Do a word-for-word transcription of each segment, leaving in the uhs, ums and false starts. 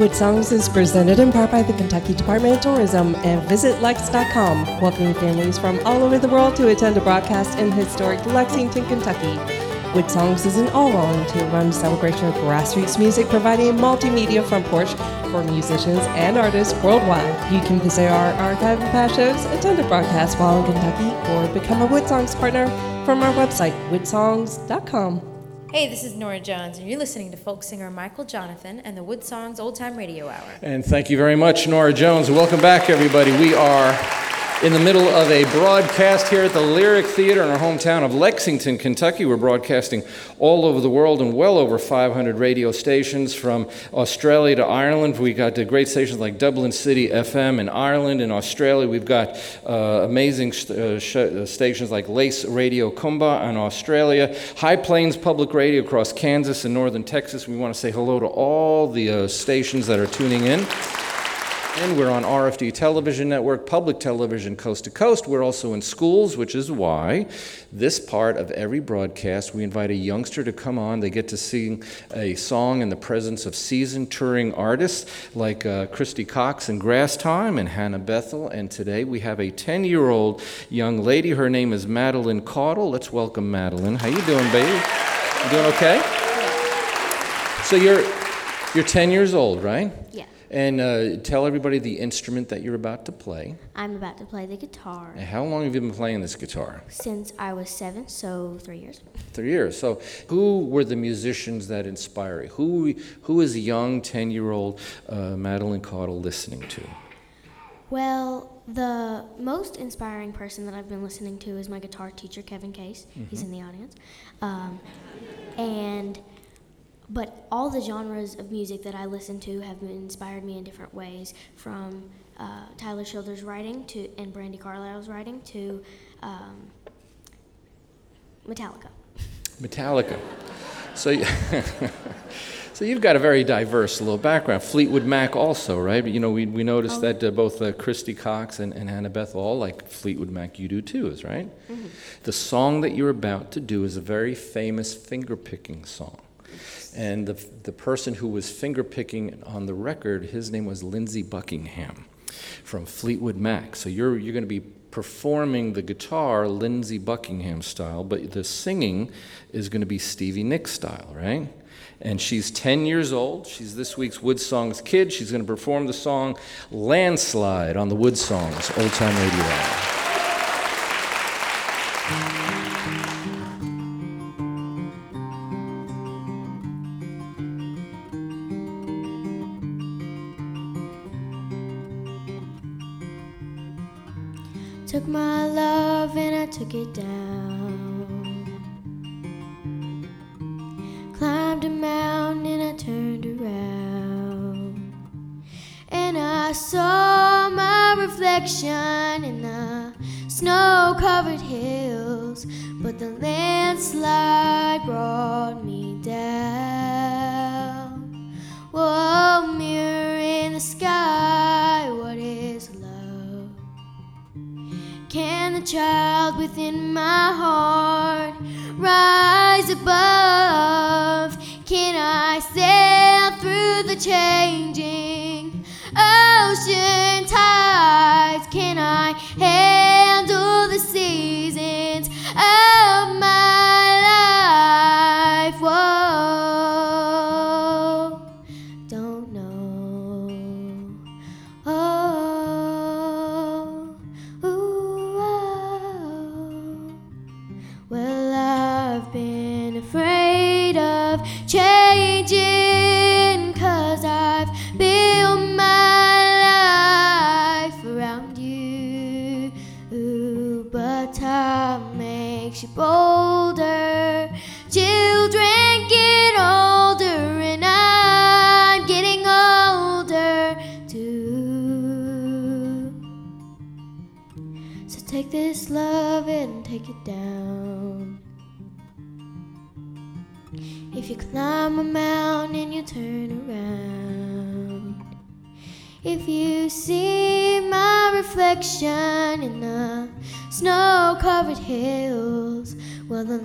Wood Songs is presented in part by the Kentucky Department of Tourism and Visit Lex dot com, welcoming families from all over the world to attend a broadcast in historic Lexington, Kentucky. Wood Songs is an all-volunteer-run celebration of grassroots music, providing a multimedia front porch for musicians and artists worldwide. You can visit our archive of past shows, attend a broadcast while in Kentucky, or become a Wood Songs partner from our website, wood songs dot com. Hey, this is Nora Jones, and you're listening to folk singer Michael Jonathan and the Wood Songs Old Time Radio Hour. And thank you very much, Nora Jones. Welcome back, everybody. We are in the middle of a broadcast here at the Lyric Theater in our hometown of Lexington, Kentucky. We're broadcasting all over the world and well over five hundred radio stations from Australia to Ireland. We got the great stations like Dublin City F M in Ireland. In Australia, we've got uh, amazing st- uh, sh- stations like Lace Radio Kumba in Australia, High Plains Public Radio across Kansas and northern Texas. We want to say hello to all the uh, stations that are tuning in. And we're on R F D Television Network, public television coast to coast. We're also in schools, which is why this part of every broadcast, we invite a youngster to come on. They get to sing a song in the presence of seasoned touring artists like uh, Christy Cox in Grass Time and Hannah Bethel. And today we have a ten-year-old young lady. Her name is Madeline Caudle. Let's welcome Madeline. How you doing, baby? You doing okay? So you're you're ten years old, right? Yeah. And uh, tell everybody the instrument that you're about to play. I'm about to play the guitar. And how long have you been playing this guitar? Since I was seven, so three years. Three years. So who were the musicians that inspire you? Who, who is young ten-year-old uh, Madeline Caudle listening to? Well, the most inspiring person that I've been listening to is my guitar teacher, Kevin Case. Mm-hmm. He's in the audience. Um, and... But all the genres of music that I listen to have inspired me in different ways, from uh, Tyler Childers' writing to and Brandi Carlile's writing to um, Metallica. Metallica. So, so you've got a very diverse little background. Fleetwood Mac also, right? But, you know, we we noticed oh. that uh, both uh, Christy Cox and, and Hannah Bethel all like Fleetwood Mac. You do too, is right? Mm-hmm. The song that you're about to do is a very famous finger-picking song. And the the person who was finger-picking on the record, his name was Lindsey Buckingham from Fleetwood Mac. So you're you're going to be performing the guitar Lindsey Buckingham style, but the singing is going to be Stevie Nicks style, right? And she's ten years old. She's this week's Wood Songs kid. She's going to perform the song Landslide on the Wood Songs Old Time Radio Hour. Took my love and I took it down. Climbed a mountain and I turned around. And I saw my reflection in the snow-covered hills. But the landslide brought me down. Whoa, mirror in the sky, what is love? Can the child within my heart rise above? Can I sail through the changing ocean tides? Can I handle the seasons of my life? Whoa, don't know. Oh. Well, I've been afraid of changing, 'cause I've built my life around you. Ooh, but time makes you bolder. Children get older, and I'm getting older too. So take this love and take it down. If you climb a mountain and you turn around, if you see my reflection in the snow-covered hills, well, the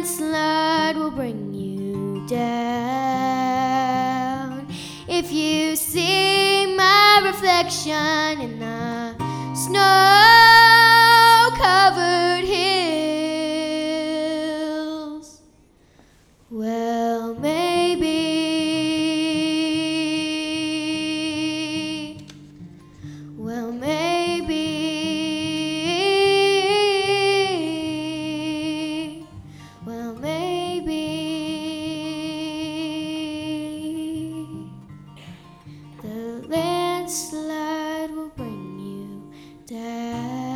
landslide will bring you down. If you see my reflection in the snow-covered hills. Well, maybe, well, maybe, well, maybe the landslide will bring you down.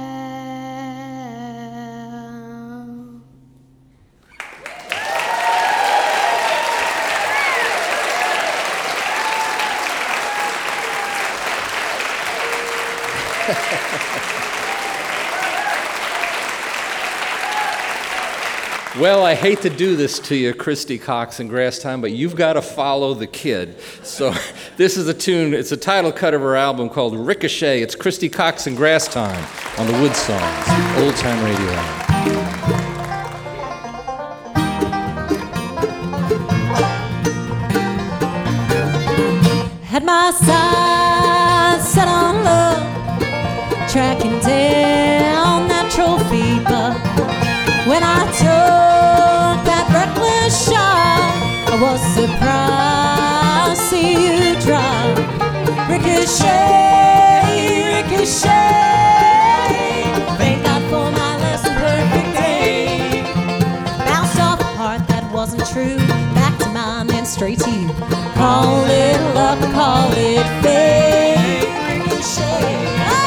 Well, I hate to do this to you, Christy Cox and Grass Time, but you've got to follow the kid. So this is a tune, it's a title cut of her album called Ricochet. It's Christy Cox and Grass Time on the Wood Songs, Old Time Radio. Had my sights set on love, tracking down that trophy buck. When I took that reckless shot, I was surprised to see you drop. Ricochet, ricochet, thank God for my less than perfect day. Bounced off a heart that wasn't true, back to mine and straight to you. Call it luck, call it fate. Ricochet.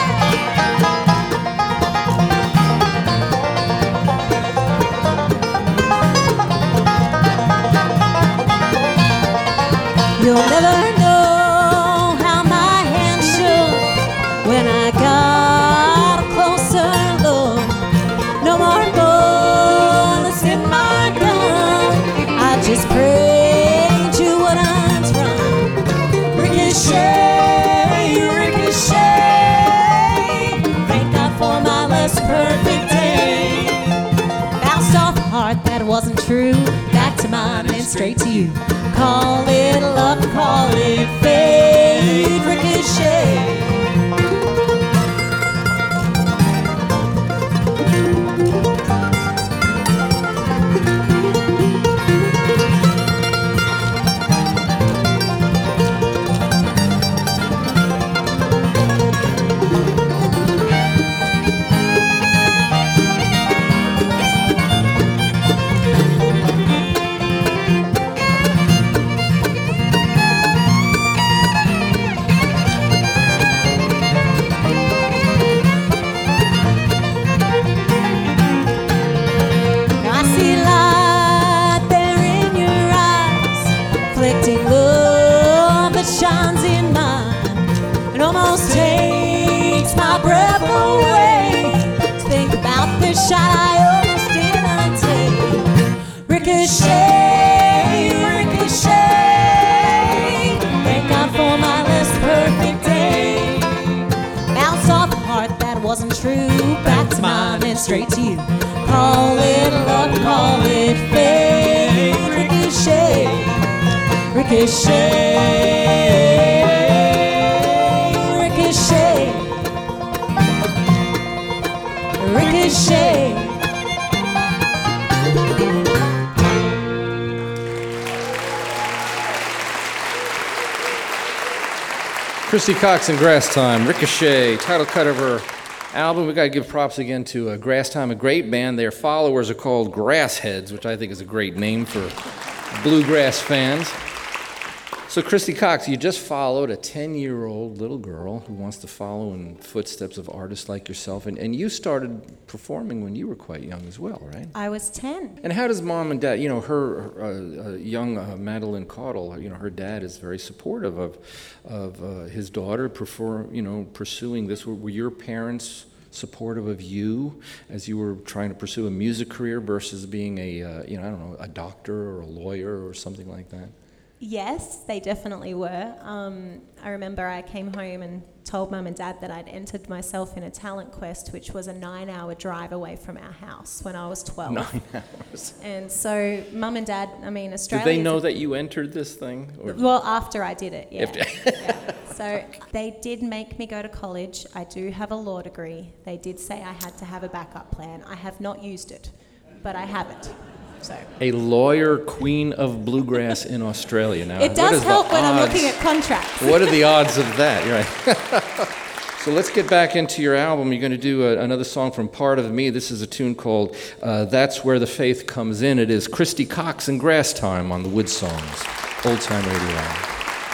You'll never know how my hand shook when I got a closer look. No more bullets in my gun, I just prayed you wouldn't run. Ricochet, ricochet, thank God for my less perfect day. Bounced off a heart that wasn't true, back to mine and straight to you. Call it luck, call it fate, ricochet. Shines in mine and almost takes my breath away to think about the shot I almost didn't take. Ricochet, ricochet, thank God for my less perfect day. Bounced off a heart that wasn't true, back to mine and straight to you. Call it luck, call it fate. Ricochet, ricochet. Ricochet. Christy Cox and Grass Time, Ricochet, title cut of her album. We got to give props again to uh, Grass Time, a great band. Their followers are called Grassheads, which I think is a great name for bluegrass fans. So, Christy Cox, you just followed a ten-year-old little girl who wants to follow in footsteps of artists like yourself, and, and you started performing when you were quite young as well, right? I was ten. And how does mom and dad, you know, her, her uh, uh, young uh, Madeline Caudle, you know, her dad is very supportive of of uh, his daughter, prefer, you know, pursuing this. Were, were your parents supportive of you as you were trying to pursue a music career versus being a, uh, you know, I don't know, a doctor or a lawyer or something like that? Yes, they definitely were. Um, I remember I came home and told Mum and Dad that I'd entered myself in a talent quest, which was a nine-hour drive away from our house when I was twelve. Nine hours. And so Mum and Dad, I mean, Australia... Did they know that you entered this thing? Or? Well, after I did it, yeah. After- yeah. So they did make me go to college. I do have a law degree. They did say I had to have a backup plan. I have not used it, but I have it. So. A lawyer queen of bluegrass in Australia. Now, it does help when odds? I'm looking at contracts. What are the odds of that? You're right. So let's get back into your album. You're going to do a, another song from Part of Me. This is a tune called uh, That's Where the Faith Comes In. It is Christy Cox and Grass Time on the Wood Songs, Old Time Radio.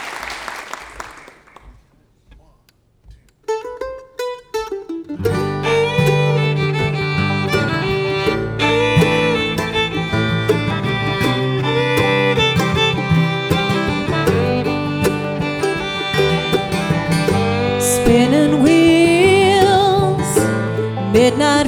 Spinning wheels, midnight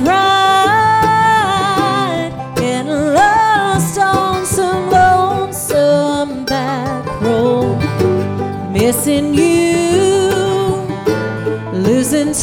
ride, getting lost on some lonesome back road. Missing you, losing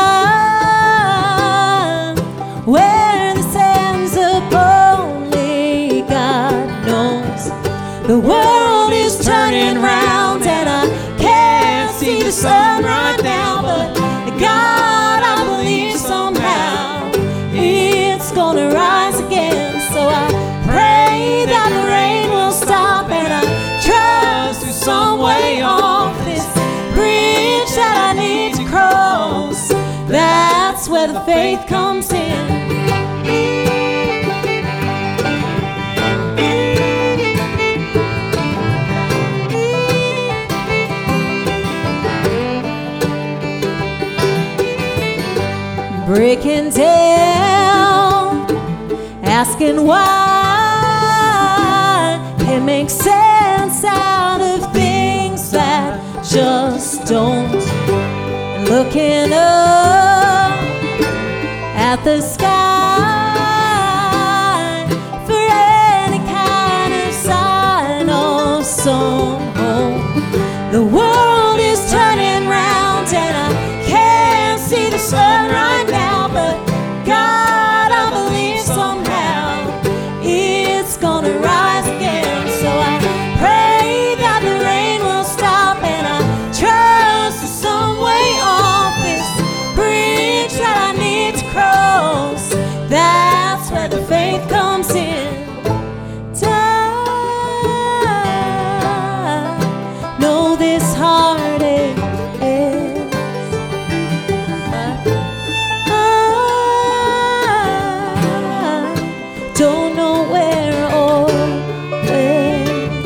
time, where this ends up only God knows. The world is turning round and I can't see the sun right now, but God, I believe somehow it's gonna rise again. So I pray that the rain will stop and I trust there's some way off this bridge that I need to cross. That's where the faith comes in. Breaking down, asking why, can't make sense out of things that just don't. Looking up at the sky for any kind of sign of some hope. The world is turning round and I can't see the sun right now, but God, I believe somehow it's gonna rise again. So I pray that the rain will stop and I trust there's some way off this bridge that I need to cross. That's where the faith comes in. I know this heartache is, I don't know where or when.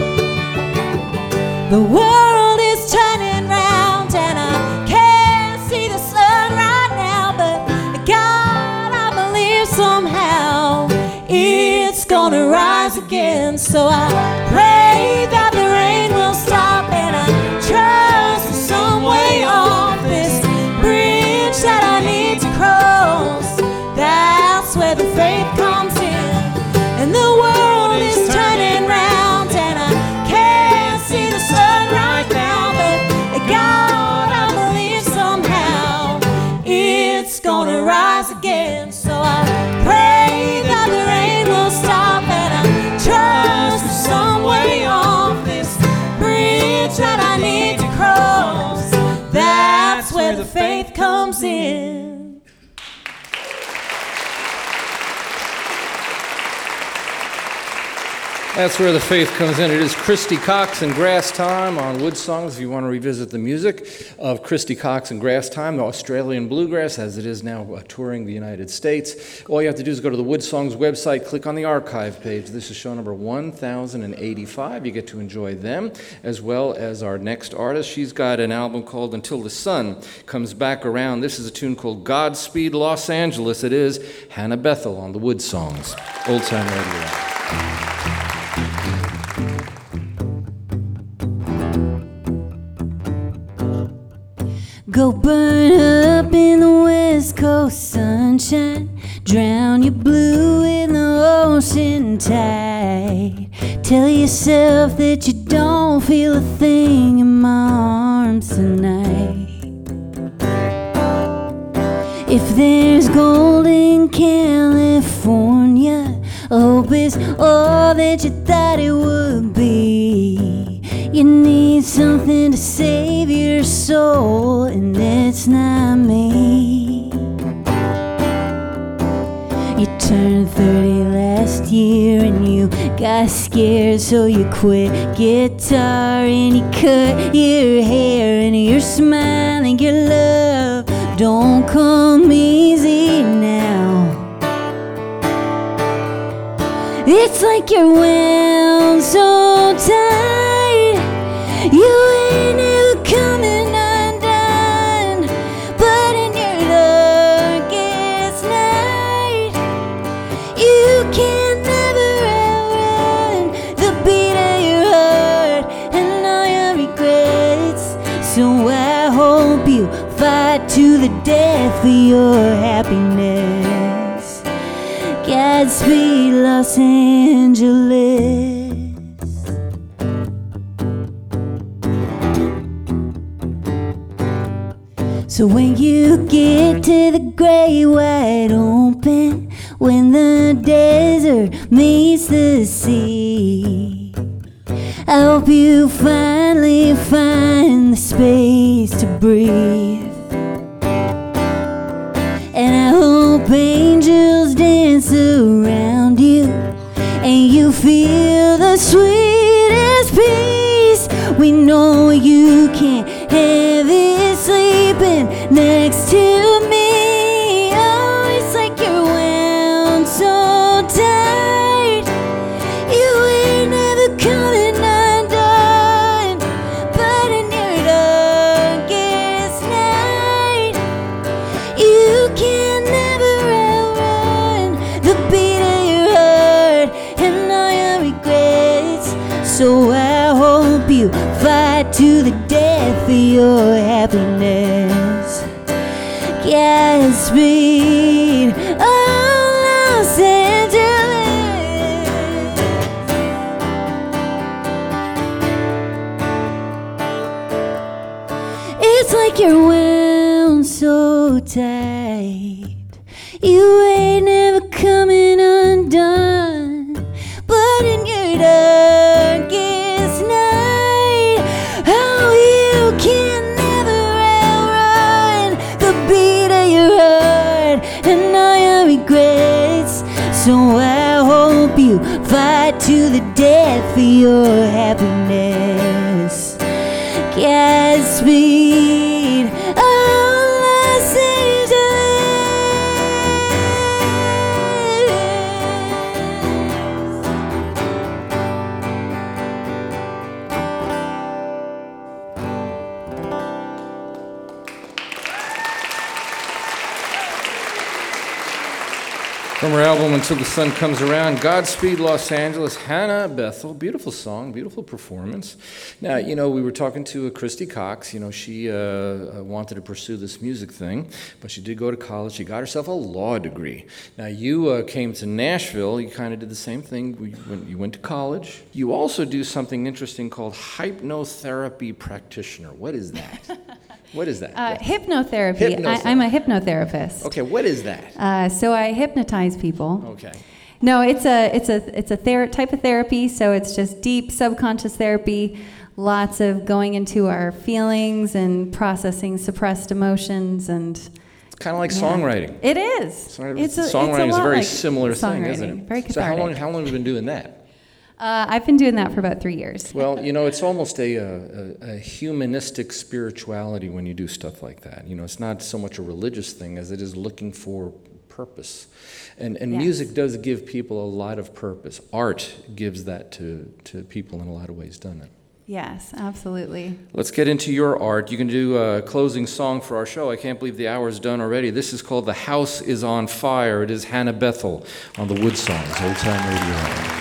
The world is turning round and I can't see the sun right now, but God, I believe somehow it's gonna rise again. So I pray that the rain will stop and I trust there's some way off this bridge that I need to cross. That's where the faith comes in. And the world is turning round and I can't see the sun right now, but God, I believe somehow it's gonna rise again. So I pray that the rain will stop and I trust there's some way off this bridge that I need to cross. That's where the faith comes in. That's where the faith comes in. It is Christy Cox and Grass Time on Wood Songs. If you want to revisit the music of Christy Cox and Grass Time, the Australian bluegrass, as it is now uh, touring the United States, all you have to do is go to the Wood Songs website, click on the archive page. This is show number one thousand eighty-five. You get to enjoy them, as well as our next artist. She's got an album called Until the Sun Comes Back Around. This is a tune called Godspeed Los Angeles. It is Hannah Bethel on the Wood Songs, Old Time Radio. Go burn up in the West Coast sunshine, drown your blue in the ocean tide. Tell yourself that you don't feel a thing in my arms tonight. If there's gold in California, hope is all that you thought it would be. You need something to save your soul, and it's not me. You turned thirty last year and you got scared, so you quit guitar and you cut your hair, and you're smiling, your love don't come easy now. It's like you're wound so tight, you ain't ever coming undone. But in your darkest night, you can never outrun the beat of your heart and all your regrets. So I hope you fight to the death for your happiness. Godspeed, Los Angeles. So when you get to the great wide open, when the desert meets the sea, I hope you finally find the space to breathe. And I hope angels dance around you and you feel the sweetest peace. We know you can't have it sleeping next to me. Oh, it's like you're wound so tight, you ain't never coming undone. But in your darkest night, you can never outrun the beat of your heart and all your regrets. So I hope you fight to the death for your happiness. Godspeed, oh Los Angeles. It's like you're wound so tight, you ain't never coming undone. But in your darkest night, oh, you can never outrun the beat of your heart and all your regrets. So I hope you fight to the death for your happiness. Godspeed, oh Los Angeles. From her album Until the Sun Comes Around, Godspeed Los Angeles, Hannah Bethel. Beautiful song, beautiful performance. Now, you know, we were talking to uh, Christy Cox. You know, she uh, uh, wanted to pursue this music thing, but she did go to college. She got herself a law degree. Now, you uh, came to Nashville. You kind of did the same thing. You went, you went to college. You also do something interesting called hypnotherapy practitioner. What is that? What is that? Uh, hypnotherapy. Hypnotherapy. I, I'm a hypnotherapist. Okay, what is that? Uh, so I hypnotize people. Okay. No, it's a it's a it's a ther- type of therapy. So it's just deep subconscious therapy. Lots of going into our feelings and processing suppressed emotions, and It's kind of like yeah. songwriting. It is. Songwriting, It's a, songwriting it's is a lot very like similar thing, isn't songwriting. it? Very So how long, cathartic. how long have you been doing that? Uh, I've been doing that for about three years. Well, you know, it's almost a, a, a humanistic spirituality when you do stuff like that. You know, it's not so much a religious thing as it is looking for purpose. And, and Yes. music does give people a lot of purpose. Art gives that to, to people in a lot of ways, doesn't it? Yes, absolutely. Let's get into your art. You can do a closing song for our show. I can't believe the hour's done already. This is called The House is on Fire. It is Hannah Bethel on the Wood Songs, Old Time Radio.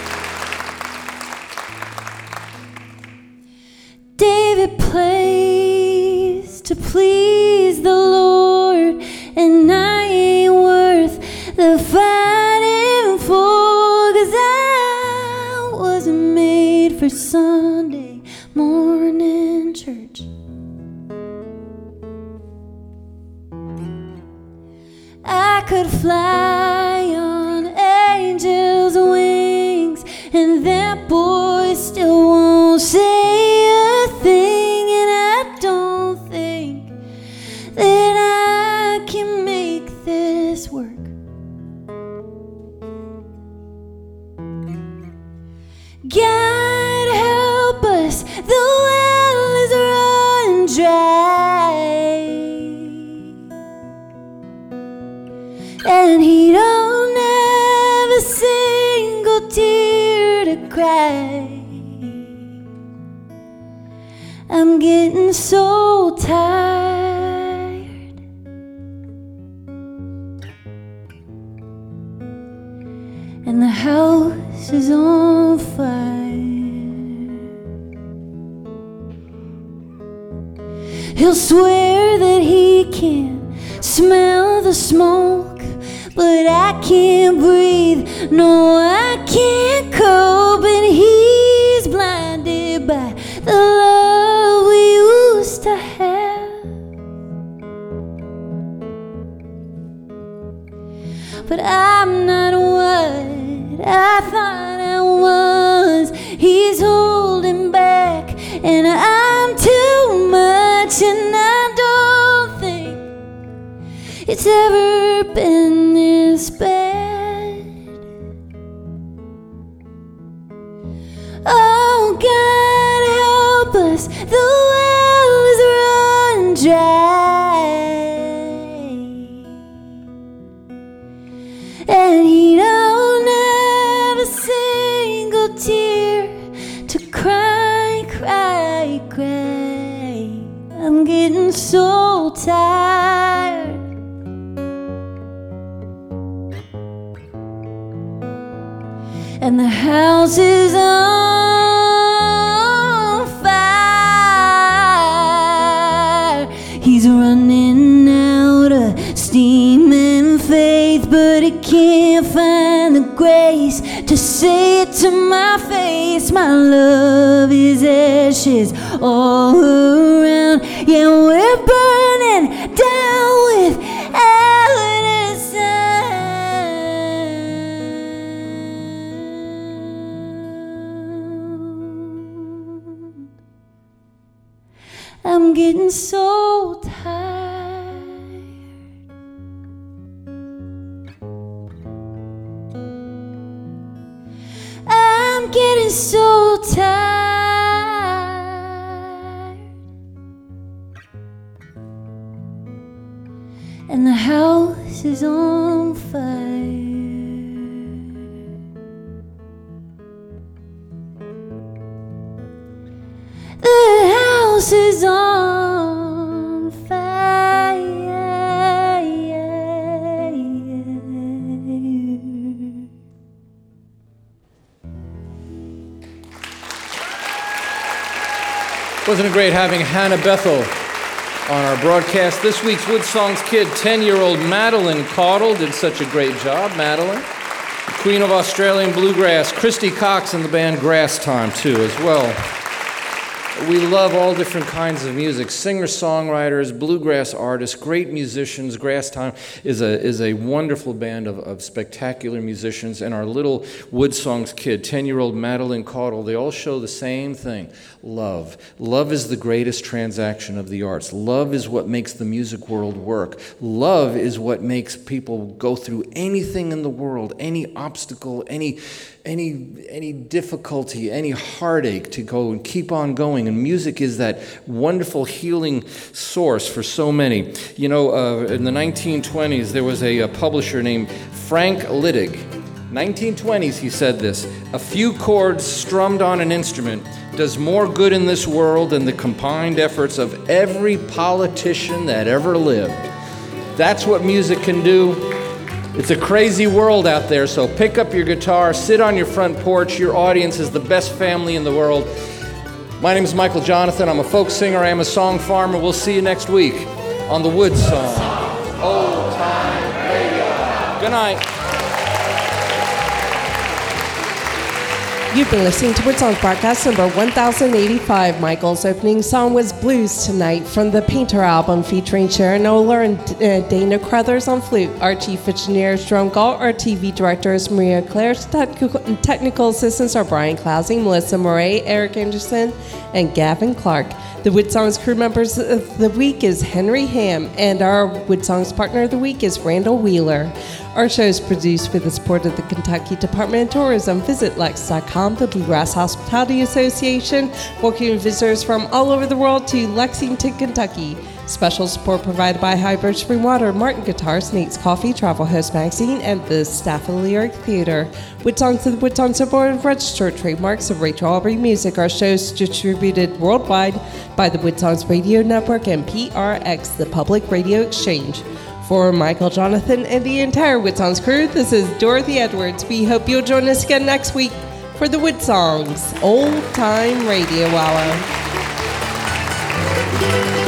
David plays to please the Lord, and I ain't worth the fighting for, 'cause I wasn't made for Sunday morning church. could fly on angels' wings, and that boy still won't say a thing, and I don't think that I can make this work. God help us, the well is run dry, and he don't have a single tear to cry. I'm getting so tired, and the house is on fire. He'll swear that he can smell the smoke, but I can't breathe, no, I can't cope, and he's blinded by the love we used to have. But I'm not what I thought I was. He's holding back, and I'm too much, and I don't think it's ever been this bad. Oh, God help us, the well is run dry, and he don't have a single tear to cry, cry, cry. I'm getting so tired, and the house is on fire. He's running out of steam and faith, but he can't find the grace to say it to my face. My love is ashes all around. Yeah, we're burning down without a sound. I'm getting so tired, I'm getting so tired, and the house is on fire. The house is on fire. Wasn't it great having Hannah Bethel on our broadcast? This week's Wood Songs kid, ten-year-old Madeline Caudle, did such a great job. Madeline, the queen of Australian bluegrass. Christy Cox and the band Grass Time, too, as well. We love all different kinds of music, singer-songwriters, bluegrass artists, great musicians. Grass Time is a is a wonderful band of, of spectacular musicians. And our little Wood Songs kid, ten-year-old Madeline Caudle, they all show the same thing, love. Love is the greatest transaction of the arts. Love is what makes the music world work. Love is what makes people go through anything in the world, any obstacle, any any any difficulty, any heartache, to go and keep on going. And music is that wonderful healing source for so many. You know, uh, in the nineteen twenties, there was a, a publisher named Frank Littig. nineteen twenties, he said this: "A few chords strummed on an instrument does more good in this world than the combined efforts of every politician that ever lived." That's what music can do. It's a crazy world out there, so pick up your guitar, sit on your front porch. Your audience is the best family in the world. My name is Michael Jonathan. I'm a folk singer. I am a song farmer. We'll see you next week on the Wood Song Old Time Radio. Good night. You've been listening to Woodsong's broadcast number one thousand eighty-five. Michael's opening song was Blues Tonight from the Painter album, featuring Sharon Oler and uh, Dana Crothers on flute. Our chief engineer is Jerome Galt. Our T V director is Maria Claire. Technical, technical assistants are Brian Clausing, Melissa Murray, Eric Anderson, and Gavin Clark. The Woodsong's crew members of the week is Henry Ham, and our Woodsong's partner of the week is Randall Wheeler. Our show is produced with the support of the Kentucky Department of Tourism. Visit Lex dot com, the Bluegrass Hospitality Association, welcoming visitors from all over the world to Lexington, Kentucky. Special support provided by Highbird Spring Water, Martin Guitars, Nate's Coffee, Travel Host Magazine, and the staff of the Lyric Theater. Woodsongs of the Woodsongs Board of Registered Trademarks of Rachel Aubrey Music. Our show is distributed worldwide by the Woodsongs Radio Network and P R X, the Public Radio Exchange. For Michael, Jonathan, and the entire Woodsongs crew, this is Dorothy Edwards. We hope you'll join us again next week for the Woodsongs Old Time Radio Hour.